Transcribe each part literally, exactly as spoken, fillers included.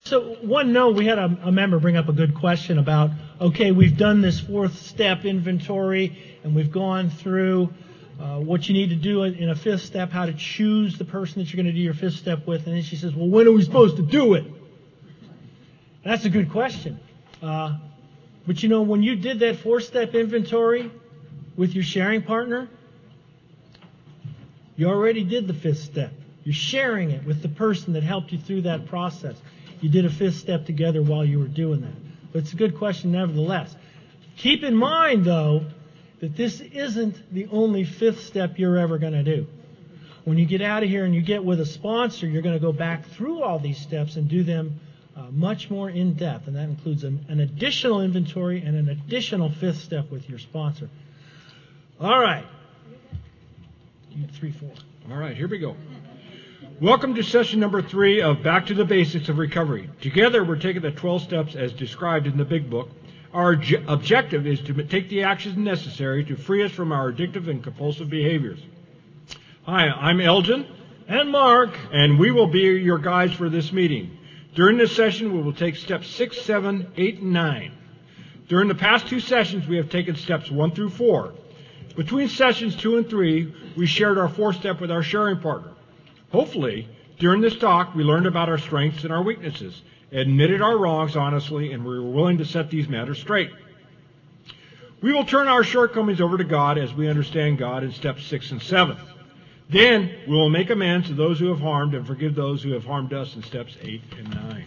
So one note, we had a, a member bring up a good question about, okay, we've done this fourth step inventory, and we've gone through uh, what you need to do in, in a fifth step, how to choose the person that you're going to do your fifth step with. And then she says, well, when are we supposed to do it? That's a good question. Uh, but you know, when you did that four-step inventory with your sharing partner, you already did the fifth step. You're sharing it with the person that helped you through that process. You did a fifth step together while you were doing that. But it's a good question nevertheless. Keep in mind, though, that this isn't the only fifth step you're ever going to do. When you get out of here and you get with a sponsor, you're going to go back through all these steps and do them uh, much more in depth. And that includes an, an additional inventory and an additional fifth step with your sponsor. All right. Three, four. All right, here we go. Welcome to session number three of Back to the Basics of Recovery. Together, we're taking the twelve steps as described in the Big Book. Our j- objective is to take the actions necessary to free us from our addictive and compulsive behaviors. Hi, I'm Elgin. And Mark. And we will be your guides for this meeting. During this session, we will take steps six, seven, eight, and nine. During the past two sessions, we have taken steps one through four. Between sessions two and three, we shared our fourth step with our sharing partner. Hopefully, during this talk, we learned about our strengths and our weaknesses, admitted our wrongs honestly, and we were willing to set these matters straight. We will turn our shortcomings over to God as we understand God in steps six and seven. Then, we will make amends to those who have harmed and forgive those who have harmed us in steps eight and nine.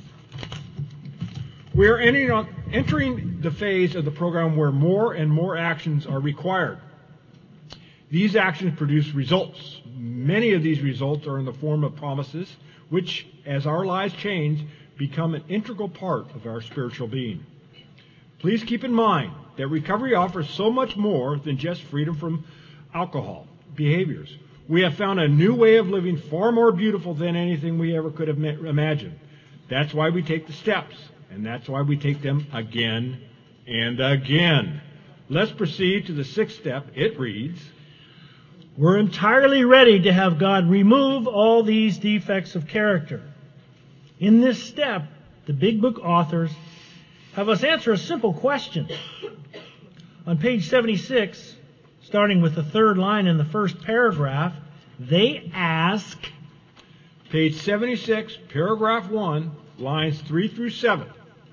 We are entering the phase of the program where more and more actions are required. These actions produce results. Many of these results are in the form of promises, which, as our lives change, become an integral part of our spiritual being. Please keep in mind that recovery offers so much more than just freedom from alcohol behaviors. We have found a new way of living far more beautiful than anything we ever could have imagined. That's why we take the steps, and that's why we take them again and again. Let's proceed to the sixth step. It reads, we're entirely ready to have God remove all these defects of character. In this step, the Big Book authors have us answer a simple question. On page seventy-six, starting with the third line in the first paragraph, they ask... Page seventy-six, paragraph one, lines three through seven.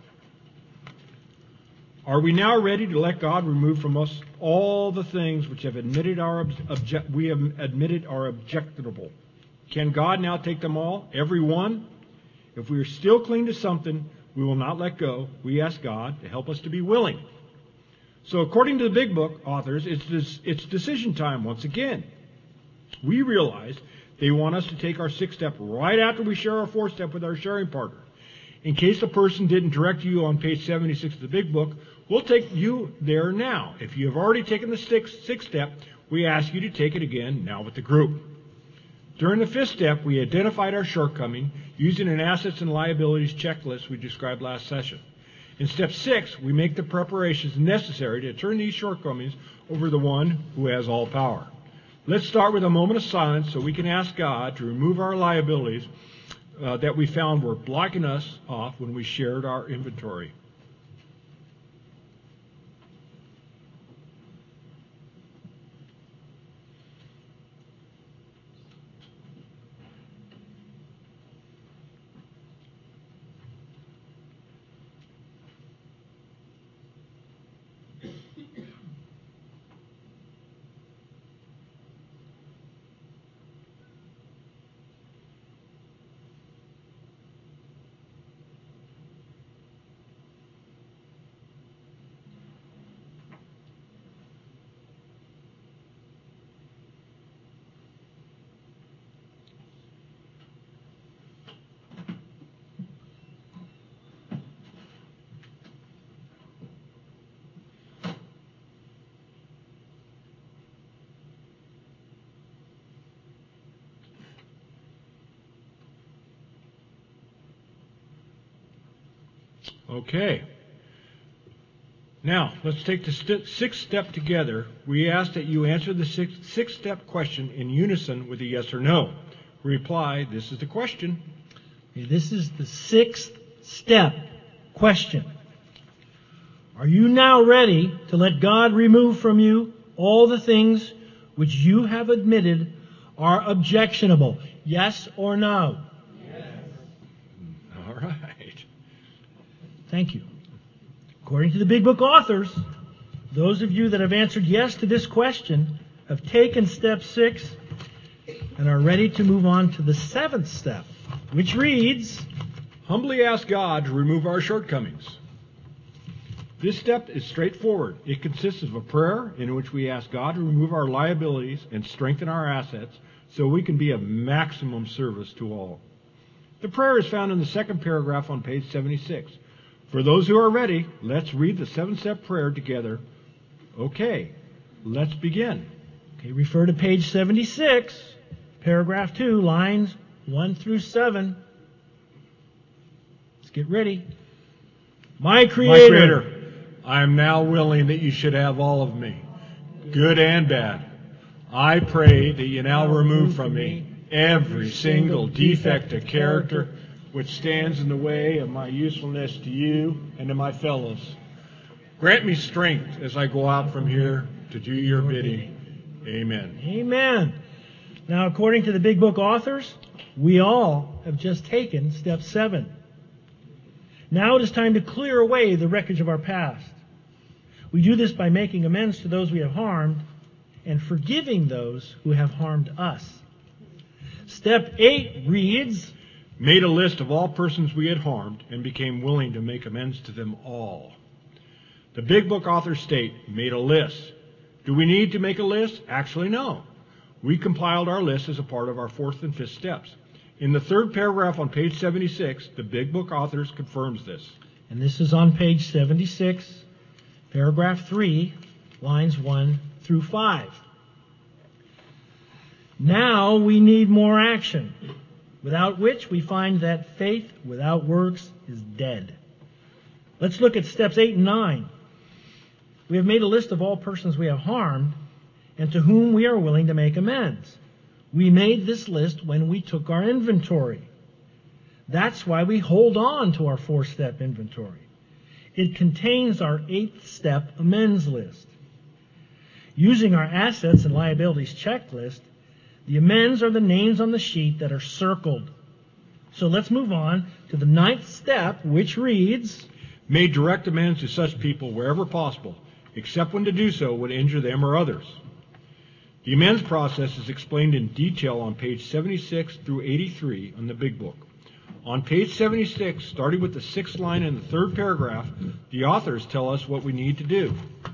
Are we now ready to let God remove from us all the things which have admitted our obje- we have admitted are objectionable? Can God now take them all, every one? If we are still clinging to something we will not let go, we ask God to help us to be willing. So according to the Big Book authors, it's, this, it's decision time once again. We realize they want us to take our sixth step right after we share our fourth step with our sharing partner. In case the person didn't direct you on page seventy-six of the Big Book, we'll take you there now. If you have already taken the sixth, sixth step, we ask you to take it again now with the group. During the fifth step, we identified our shortcoming using an assets and liabilities checklist we described last session. In step six, we make the preparations necessary to turn these shortcomings over to the one who has all power. Let's start with a moment of silence so we can ask God to remove our liabilities uh, that we found were blocking us off when we shared our inventory. Okay. Now, let's take the st- sixth step together. We ask that you answer the sixth, sixth step question in unison with a yes or no. Reply, this is the question. This is the sixth step question. Are you now ready to let God remove from you all the things which you have admitted are objectionable? Yes or no? Yes. All right. Thank you. According to the Big Book authors, those of you that have answered yes to this question have taken step six and are ready to move on to the seventh step, which reads, humbly ask God to remove our shortcomings. This step is straightforward. It consists of a prayer in which we ask God to remove our liabilities and strengthen our assets so we can be of maximum service to all. The prayer is found in the second paragraph on page seventy-six. For those who are ready, let's read the seven-step prayer together. Okay, let's begin. Okay, refer to page seventy-six, paragraph two, lines one through seven. Let's get ready. My Creator. My Creator, I am now willing that you should have all of me, good and bad. I pray that you now remove from me every single defect of character which stands in the way of my usefulness to you and to my fellows. Grant me strength as I go out from here to do your bidding. Amen. Amen. Now, according to the Big Book authors, we all have just taken step seven. Now it is time to clear away the wreckage of our past. We do this by making amends to those we have harmed and forgiving those who have harmed us. Step eight reads, made a list of all persons we had harmed and became willing to make amends to them all. The Big Book authors state, made a list. Do we need to make a list? Actually, no. We compiled our list as a part of our fourth and fifth steps. In the third paragraph on page seventy-six, the Big Book authors confirms this. And this is on page seventy-six, paragraph three, lines one through five. Now we need more action, without which we find that faith without works is dead. Let's look at steps eight and nine. We have made a list of all persons we have harmed and to whom we are willing to make amends. We made this list when we took our inventory. That's why we hold on to our four-step inventory. It contains our eighth-step amends list. Using our assets and liabilities checklist, the amends are the names on the sheet that are circled. So let's move on to the ninth step, which reads, made direct amends to such people wherever possible, except when to do so would injure them or others. The amends process is explained in detail on page seventy-six through eighty-three on the Big Book. On page seventy-six, starting with the sixth line in the third paragraph, the authors tell us what we need to do.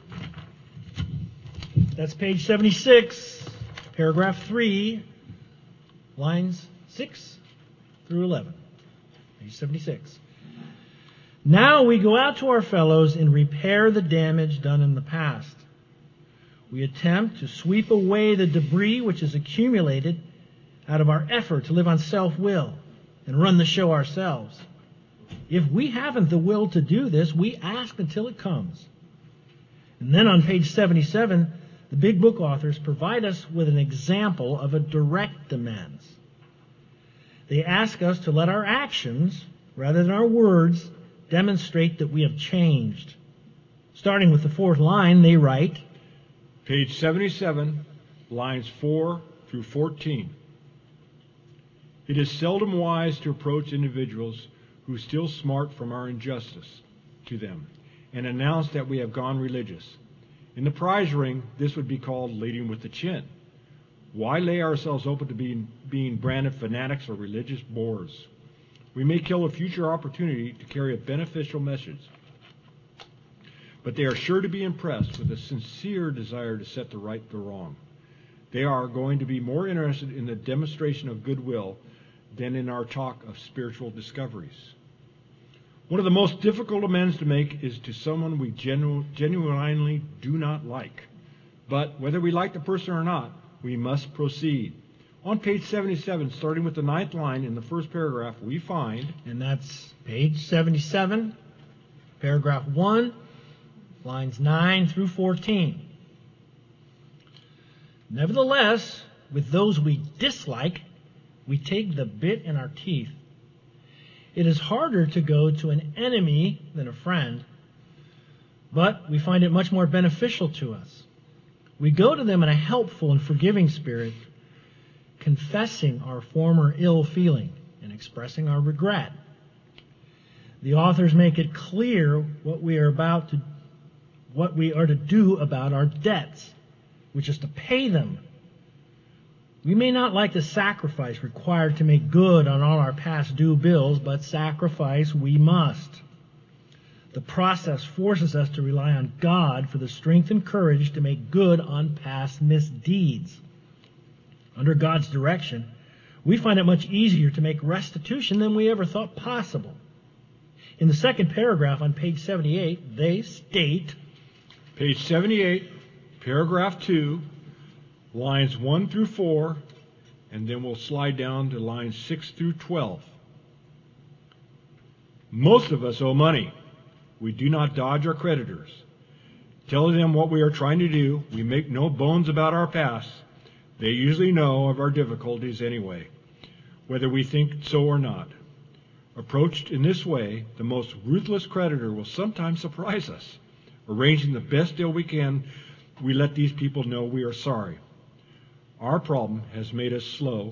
That's page seventy-six, paragraph three, lines six through eleven. Page seventy-six. Now we go out to our fellows and repair the damage done in the past. We attempt to sweep away the debris which is accumulated out of our effort to live on self-will and run the show ourselves. If we haven't the will to do this, we ask until it comes. And then on page seventy-seven, the Big Book authors provide us with an example of a direct amends. They ask us to let our actions, rather than our words, demonstrate that we have changed. Starting with the fourth line, they write, page seventy-seven, lines four through fourteen. It is seldom wise to approach individuals who still smart from our injustice to them and announce that we have gone religious. In the prize ring, this would be called leading with the chin. Why lay ourselves open to being, being branded fanatics or religious bores? We may kill a future opportunity to carry a beneficial message, but they are sure to be impressed with a sincere desire to set the right the wrong. They are going to be more interested in the demonstration of goodwill than in our talk of spiritual discoveries. One of the most difficult amends to make is to someone we genu- genuinely do not like. But whether we like the person or not, we must proceed. On page seventy-seven, starting with the ninth line in the first paragraph, we find... And that's page seventy-seven, paragraph one, lines nine through fourteen. Nevertheless, with those we dislike, we take the bit in our teeth It is harder to go to an enemy than a friend, but we find it much more beneficial to us. We go to them in a helpful and forgiving spirit, confessing our former ill feeling and expressing our regret. The authors make it clear what we are about to, what we are to do about our debts, which is to pay them. We may not like the sacrifice required to make good on all our past due bills, but sacrifice we must. The process forces us to rely on God for the strength and courage to make good on past misdeeds. Under God's direction, we find it much easier to make restitution than we ever thought possible. In the second paragraph on page seventy-eight, they state, Page seventy-eight, paragraph two, lines one through four, and then we'll slide down to lines six through twelve. Most of us owe money. We do not dodge our creditors. Telling them what we are trying to do, we make no bones about our past. They usually know of our difficulties anyway, whether we think so or not. Approached in this way, the most ruthless creditor will sometimes surprise us. Arranging the best deal we can, we let these people know we are sorry. Our problem has made us slow.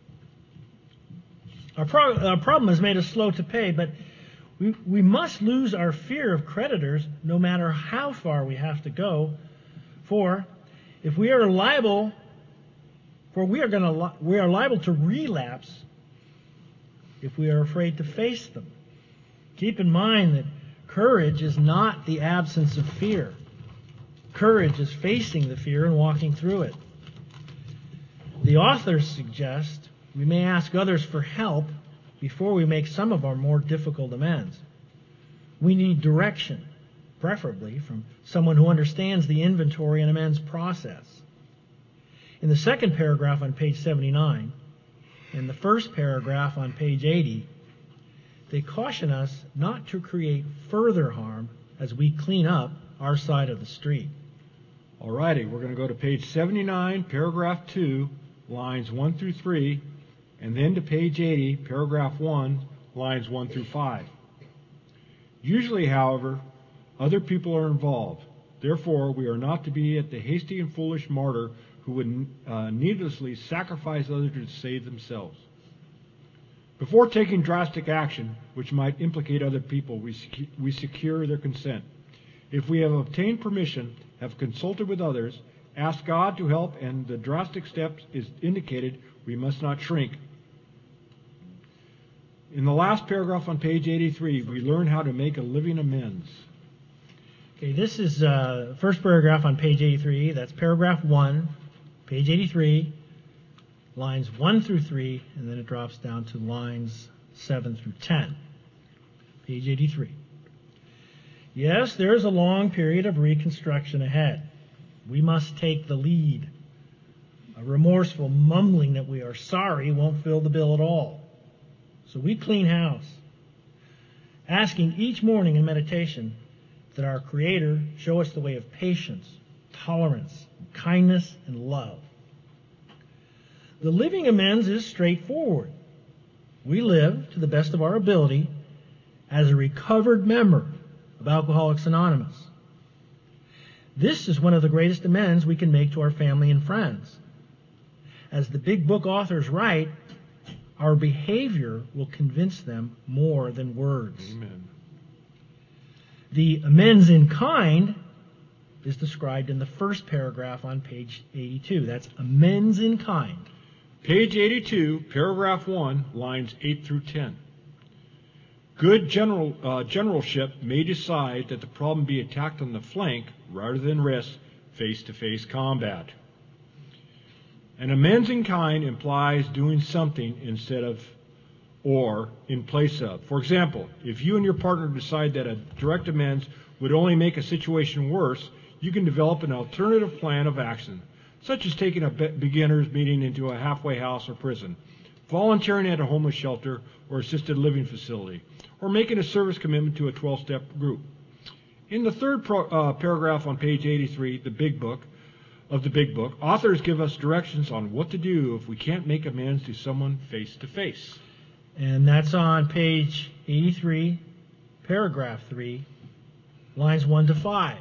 Our, pro- our problem has made us slow to pay, but we, we must lose our fear of creditors no matter how far we have to go. For if we are liable, for we are going to li- we are liable to relapse if we are afraid to face them. Keep in mind that courage is not the absence of fear. Courage is facing the fear and walking through it. The authors suggest we may ask others for help before we make some of our more difficult amends. We need direction, preferably from someone who understands the inventory and amends process. In the second paragraph on page seventy-nine, and the first paragraph on page eighty, they caution us not to create further harm as we clean up our side of the street. All righty, we're going to go to page seventy-nine, paragraph two, lines one through three, and then to page eighty, paragraph one, lines one through five. Usually, however, other people are involved. Therefore, we are not to be at the hasty and foolish martyr who would uh, needlessly sacrifice others to save themselves. Before taking drastic action, which might implicate other people, we, sec- we secure their consent. If we have obtained permission, have consulted with others, asked God to help, and the drastic step is indicated, we must not shrink. In the last paragraph on page eighty-three, we learn how to make a living amends. Okay, this is uh, first paragraph on page eighty-three. That's paragraph one, page eighty-three, lines one through three, and then it drops down to lines seven through ten. Page eighty-three. Yes, there is a long period of reconstruction ahead. We must take the lead. A remorseful mumbling that we are sorry won't fill the bill at all. So we clean house, asking each morning in meditation that our Creator show us the way of patience, tolerance, kindness, and love. The living amends is straightforward. We live, to the best of our ability, as a recovered member of Alcoholics Anonymous. This is one of the greatest amends we can make to our family and friends. As the big book authors write, our behavior will convince them more than words. Amen. The amends in kind is described in the first paragraph on page eighty-two. That's amends in kind. Page eighty-two, paragraph one, lines eight through ten. Good general, uh, generalship may decide that the problem be attacked on the flank rather than risk face-to-face combat. An amends in kind implies doing something instead of or in place of. For example, if you and your partner decide that a direct amends would only make a situation worse, you can develop an alternative plan of action, such as taking a beginner's meeting into a halfway house or prison, volunteering at a homeless shelter or assisted living facility, or making a service commitment to a twelve-step group. In the third pro, uh, paragraph on page eighty-three, the big book, of the big book, authors give us directions on what to do if we can't make amends to someone face to face. And that's on page eighty-three, paragraph three, lines one to five.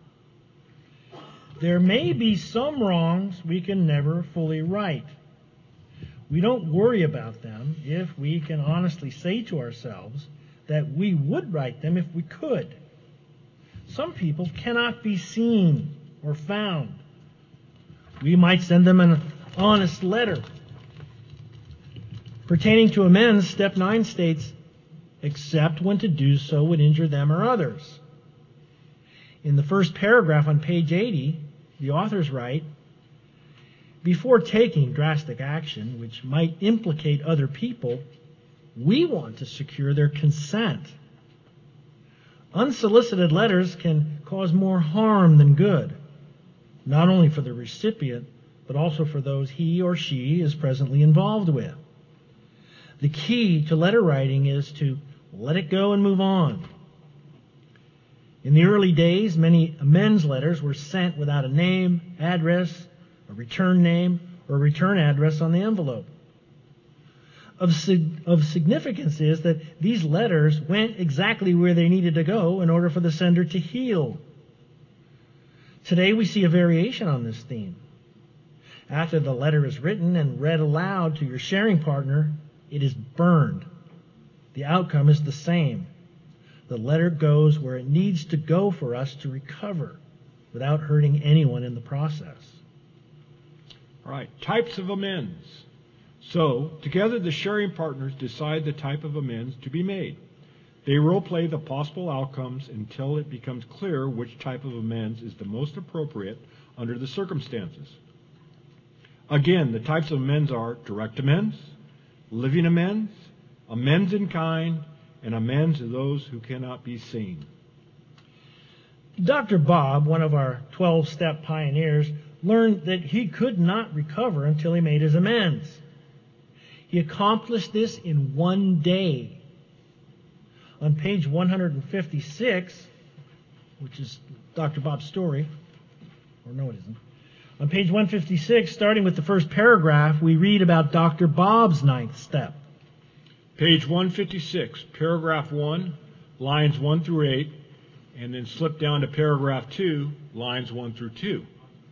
There may be some wrongs we can never fully right. We don't worry about them if we can honestly say to ourselves that we would right them if we could. Some people cannot be seen or found. We might send them an honest letter. Pertaining to amends, step nine states, except when to do so would injure them or others. In the first paragraph on page eighty, the authors write, before taking drastic action which might implicate other people, we want to secure their consent. Unsolicited letters can cause more harm than good, not only for the recipient, but also for those he or she is presently involved with. The key to letter writing is to let it go and move on. In the early days, many amends letters were sent without a name, address, a return name, or a return address on the envelope. Of, sig- of significance is that these letters went exactly where they needed to go in order for the sender to heal. Today we see a variation on this theme. After the letter is written and read aloud to your sharing partner, it is burned. The outcome is the same. The letter goes where it needs to go for us to recover without hurting anyone in the process. All right, types of amends. So, together the sharing partners decide the type of amends to be made. They role-play the possible outcomes until it becomes clear which type of amends is the most appropriate under the circumstances. Again, the types of amends are direct amends, living amends, amends in kind, and amends to those who cannot be seen. Doctor Bob, one of our twelve-step pioneers, learned that he could not recover until he made his amends. He accomplished this in one day. On page one fifty-six, which is Doctor Bob's story, or no, it isn't. On page one fifty-six, starting with the first paragraph, we read about Doctor Bob's ninth step. Page one fifty-six, paragraph one, lines one through eight, and then slip down to paragraph two, lines one through two.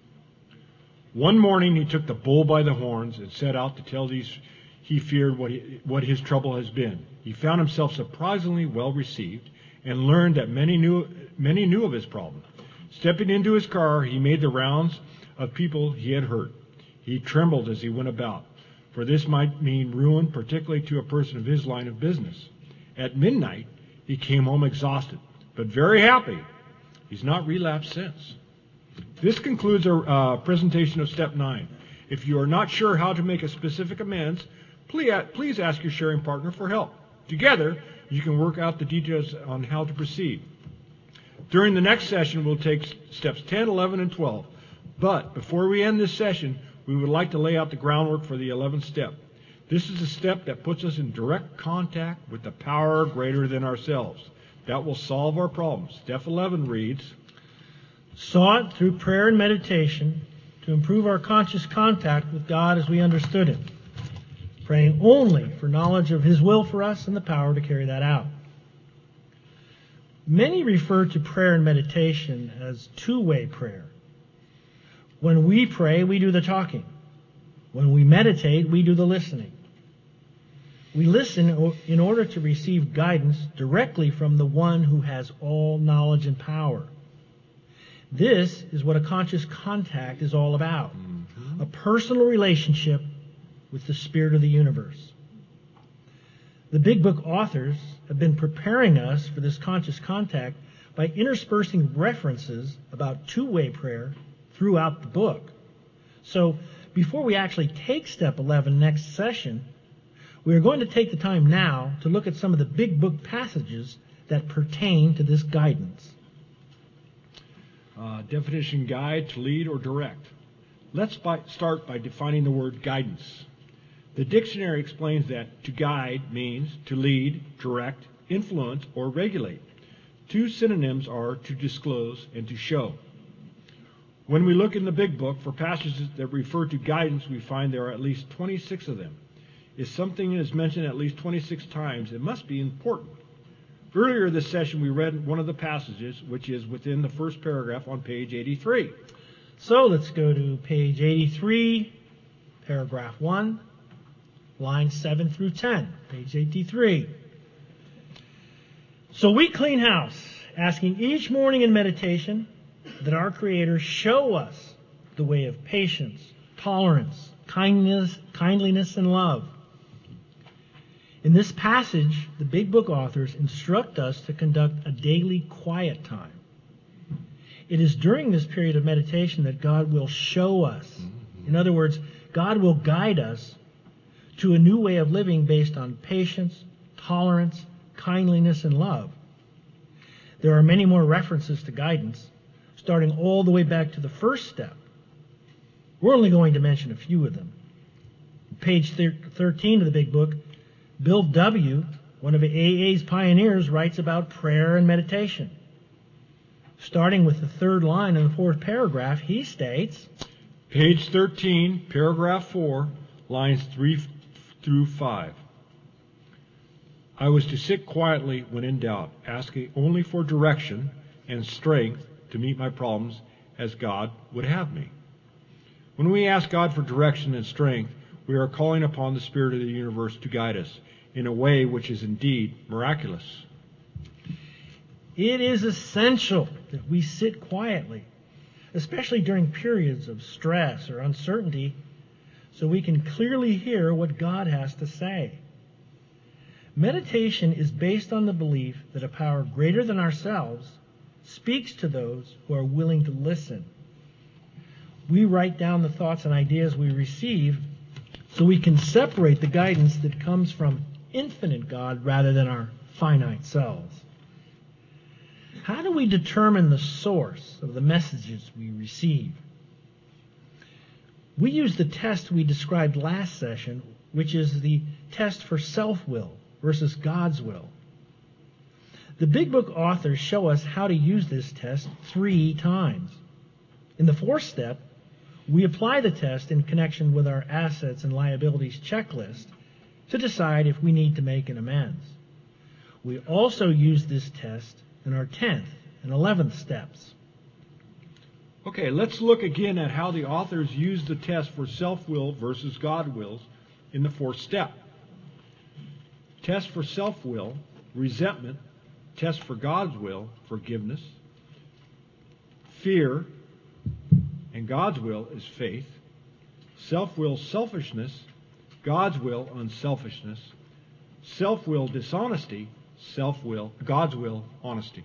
One morning he took the bull by the horns and set out to tell these he feared what, he, what his trouble has been. He found himself surprisingly well received and learned that many knew, many knew of his problem. Stepping into his car, he made the rounds of people he had hurt. He trembled as he went about, for this might mean ruin, particularly to a person of his line of business. At midnight, he came home exhausted, but very happy. He's not relapsed since. This concludes our uh, presentation of Step nine. If you are not sure how to make a specific amends, please, please ask your sharing partner for help. Together, you can work out the details on how to proceed. During the next session, we'll take steps ten, eleven, and twelve. But before we end this session, we would like to lay out the groundwork for the eleventh step. This is a step that puts us in direct contact with the power greater than ourselves. That will solve our problems. Step eleven reads, sought through prayer and meditation to improve our conscious contact with God as we understood Him, praying only for knowledge of His will for us and the power to carry that out. Many refer to prayer and meditation as two-way prayer. When we pray, we do the talking. When we meditate, we do the listening. We listen in order to receive guidance directly from the one who has all knowledge and power. This is what a conscious contact is all about. Mm-hmm. A personal relationship with the Spirit of the universe. The Big Book authors have been preparing us for this conscious contact by interspersing references about two-way prayer throughout the book. So, before we actually take Step eleven next session, we are going to take the time now to look at some of the Big Book passages that pertain to this guidance. Uh, definition guide, to lead, or direct. Let's by, start by defining the word guidance. The dictionary explains that to guide means to lead, direct, influence, or regulate. Two synonyms are to disclose and to show. When we look in the Big Book for passages that refer to guidance, we find there are at least twenty-six of them. If something is mentioned at least twenty-six times, it must be important. Earlier this session, we read one of the passages, which is within the first paragraph on page eighty-three. So let's go to page eighty-three, paragraph one, lines seven through ten. Page eighty-three. So we clean house, asking each morning in meditation that our Creator show us the way of patience, tolerance, kindness, kindliness, and love. In this passage, the Big Book authors instruct us to conduct a daily quiet time. It is during this period of meditation that God will show us. In other words, God will guide us to a new way of living based on patience, tolerance, kindliness, and love. There are many more references to guidance, starting all the way back to the first step. We're only going to mention a few of them. Page thirteen of the Big Book, Bill W., one of A A's pioneers, writes about prayer and meditation. Starting with the third line in the fourth paragraph, he states, Page thirteen, paragraph four, lines three through five. I was to sit quietly when in doubt, asking only for direction and strength to meet my problems as God would have me. When we ask God for direction and strength, we are calling upon the Spirit of the universe to guide us in a way which is indeed miraculous. It is essential that we sit quietly, especially during periods of stress or uncertainty, so we can clearly hear what God has to say. Meditation is based on the belief that a power greater than ourselves speaks to those who are willing to listen. We write down the thoughts and ideas we receive so we can separate the guidance that comes from infinite God rather than our finite selves. How do we determine the source of the messages we receive? We use the test we described last session, which is the test for self-will versus God's will. The Big Book authors show us how to use this test three times. In the fourth step, we apply the test in connection with our assets and liabilities checklist to decide if we need to make an amends. We also use this test in our tenth and eleventh steps. Okay, let's look again at how the authors use the test for self-will versus God wills in the fourth step. Test for self-will, resentment. Test for God's will, forgiveness. Fear and God's will is faith. Self-will, selfishness. God's will, unselfishness. Self-will, dishonesty. Self-will, God's will, honesty.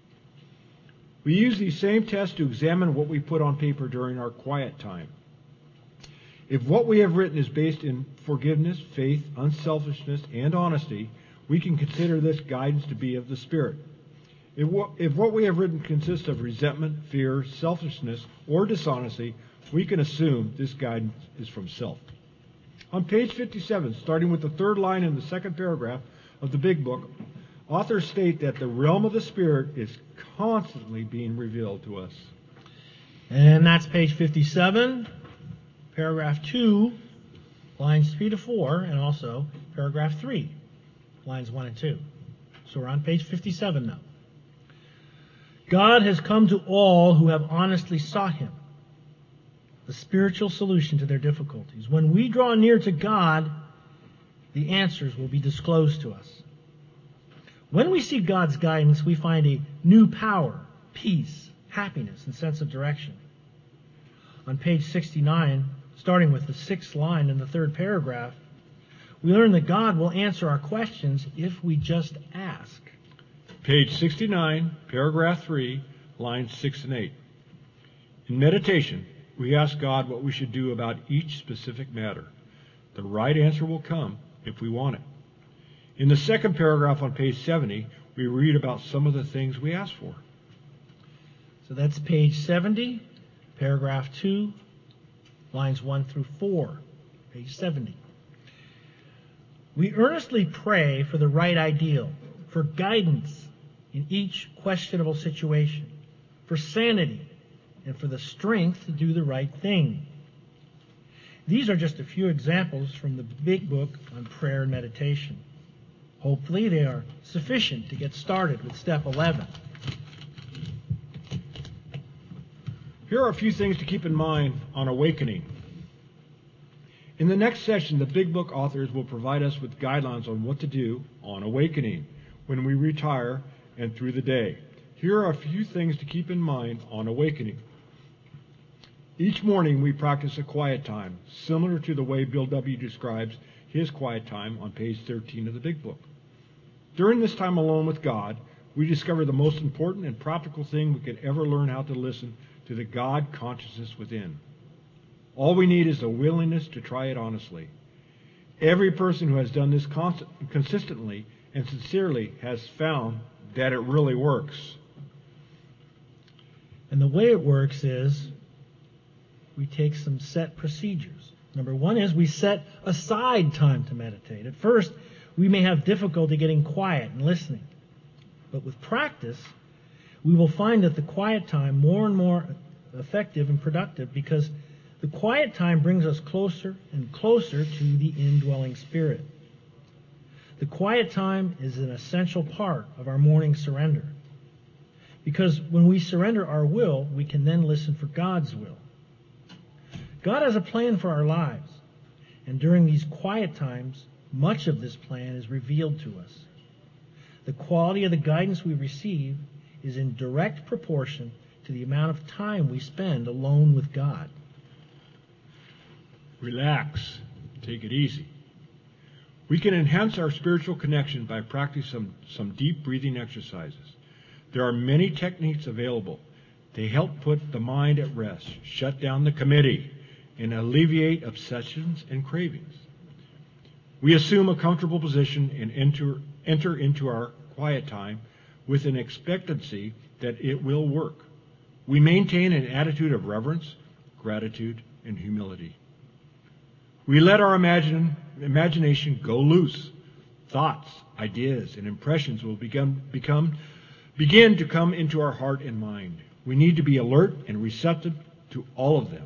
We use these same tests to examine what we put on paper during our quiet time. If what we have written is based in forgiveness, faith, unselfishness, and honesty, we can consider this guidance to be of the Spirit. If what, if what we have written consists of resentment, fear, selfishness, or dishonesty, we can assume this guidance is from self. On page fifty-seven, starting with the third line in the second paragraph of the Big Book, authors state that the realm of the Spirit is constantly being revealed to us. And that's page fifty-seven, paragraph two, lines three to four, and also paragraph three, lines one and two. So we're on page fifty-seven now. God has come to all who have honestly sought Him, the spiritual solution to their difficulties. When we draw near to God, the answers will be disclosed to us. When we seek God's guidance, we find a new power, peace, happiness, and sense of direction. On page sixty-nine, starting with the sixth line in the third paragraph, we learn that God will answer our questions if we just ask. Page sixty-nine, paragraph three, lines six and eight. In meditation, we ask God what we should do about each specific matter. The right answer will come if we want it. In the second paragraph on page seventy, we read about some of the things we ask for. So that's page seventy, paragraph two, lines one through four, page seventy. We earnestly pray for the right ideal, for guidance in each questionable situation, for sanity, and for the strength to do the right thing. These are just a few examples from the big book on prayer and meditation. Hopefully they are sufficient to get started with step eleven. Here are a few things to keep in mind on awakening. In the next session, the Big Book authors will provide us with guidelines on what to do on awakening when we retire and through the day. Here are a few things to keep in mind on awakening. Each morning we practice a quiet time, similar to the way Bill W. describes his quiet time on page thirteen of the Big Book. During this time alone with God, we discover the most important and practical thing we could ever learn: how to listen to the God consciousness within. All we need is a willingness to try it honestly. Every person who has done this constant, consistently and sincerely has found that it really works. And the way it works is we take some set procedures. Number one is we set aside time to meditate. At first, we may have difficulty getting quiet and listening. But with practice, we will find that the quiet time more and more effective and productive, because the quiet time brings us closer and closer to the indwelling Spirit. The quiet time is an essential part of our morning surrender, because when we surrender our will, we can then listen for God's will. God has a plan for our lives, and during these quiet times, much of this plan is revealed to us. The quality of the guidance we receive is in direct proportion to the amount of time we spend alone with God. Relax. Take it easy. We can enhance our spiritual connection by practicing some, some deep breathing exercises. There are many techniques available. They help put the mind at rest, shut down the committee, and alleviate obsessions and cravings. We assume a comfortable position and enter, enter into our quiet time with an expectancy that it will work. We maintain an attitude of reverence, gratitude, and humility. We let our imagine, imagination go loose. Thoughts, ideas, and impressions will become, become, begin to come into our heart and mind. We need to be alert and receptive to all of them.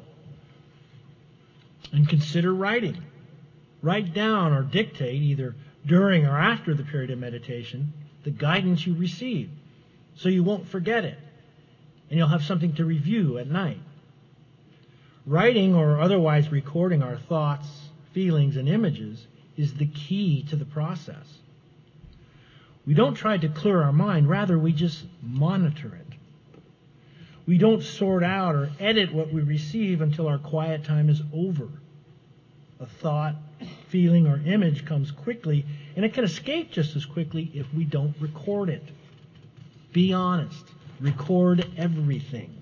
And consider writing. Write down or dictate, either during or after the period of meditation, the guidance you receive, so you won't forget it, and you'll have something to review at night. Writing or otherwise recording our thoughts, feelings, and images is the key to the process. We don't try to clear our mind, rather we just monitor it. We don't sort out or edit what we receive until our quiet time is over. A thought, feeling, or image comes quickly, and it can escape just as quickly if we don't record it. Be honest. Record everything.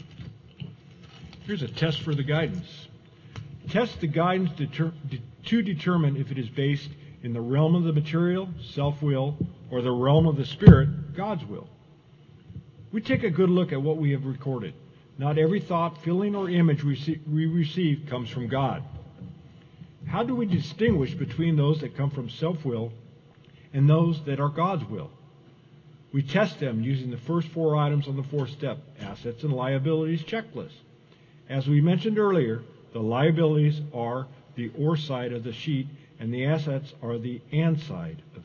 Here's a test for the guidance. Test the guidance deter- de- to determine if it is based in the realm of the material, self-will, or the realm of the spirit, God's will. We take a good look at what we have recorded. Not every thought, feeling, or image we, see- we receive comes from God. How do we distinguish between those that come from self-will and those that are God's will? We test them using the first four items on the four-step assets and liabilities checklist. As we mentioned earlier, the liabilities are the or side of the sheet, and the assets are the and side of.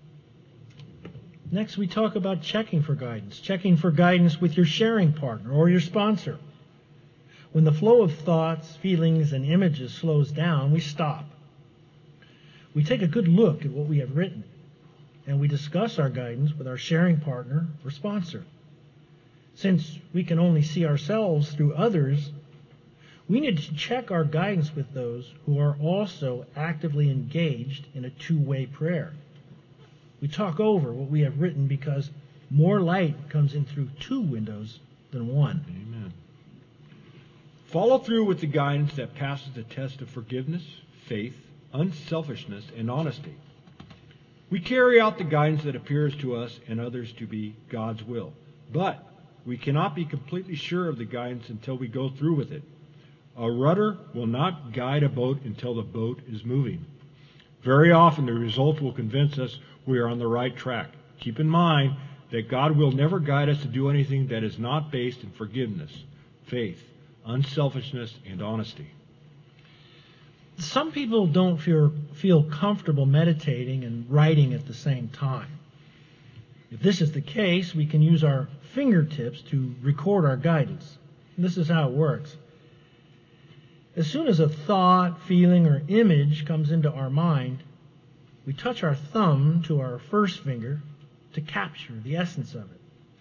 Next, we talk about checking for guidance. Checking for guidance with your sharing partner or your sponsor. When the flow of thoughts, feelings, and images slows down, we stop. We take a good look at what we have written, and we discuss our guidance with our sharing partner or sponsor. Since we can only see ourselves through others, we need to check our guidance with those who are also actively engaged in a two-way prayer. We talk over what we have written because more light comes in through two windows than one. Amen. Follow through with the guidance that passes the test of forgiveness, faith, unselfishness, and honesty. We carry out the guidance that appears to us and others to be God's will. But we cannot be completely sure of the guidance until we go through with it. A rudder will not guide a boat until the boat is moving. Very often the result will convince us we are on the right track. Keep in mind that God will never guide us to do anything that is not based in forgiveness, faith, unselfishness, and honesty. Some people don't feel, feel comfortable meditating and writing at the same time. If this is the case, we can use our fingertips to record our guidance. And this is how it works. As soon as a thought, feeling, or image comes into our mind, we touch our thumb to our first finger to capture the essence of it.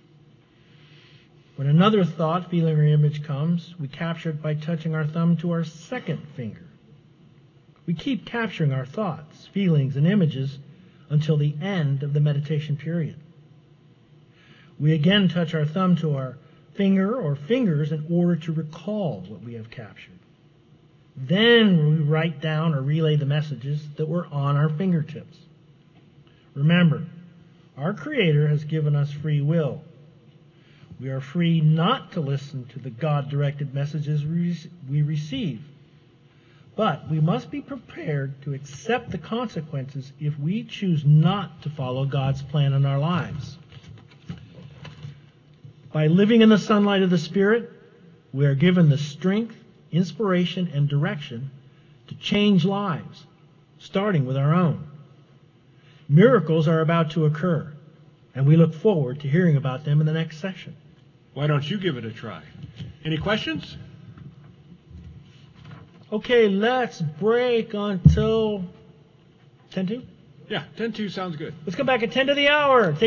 When another thought, feeling, or image comes, we capture it by touching our thumb to our second finger. We keep capturing our thoughts, feelings, and images until the end of the meditation period. We again touch our thumb to our finger or fingers in order to recall what we have captured. Then we write down or relay the messages that were on our fingertips. Remember, our Creator has given us free will. We are free not to listen to the God-directed messages we receive. But we must be prepared to accept the consequences if we choose not to follow God's plan in our lives. By living in the sunlight of the Spirit, we are given the strength, inspiration, and direction to change lives, starting with our own. Miracles are about to occur, and we look forward to hearing about them in the next session. Why don't you give it a try? Any questions? Okay, let's break until ten to? Yeah, ten to sounds good. Let's come back at ten to the hour.